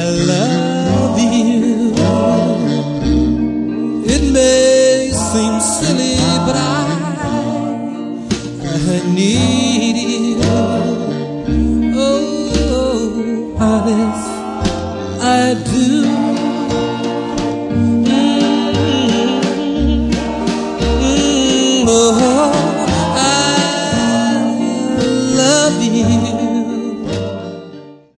love you. It may seem silly, but I need you. Oh, honest, I do. Oh, I love you.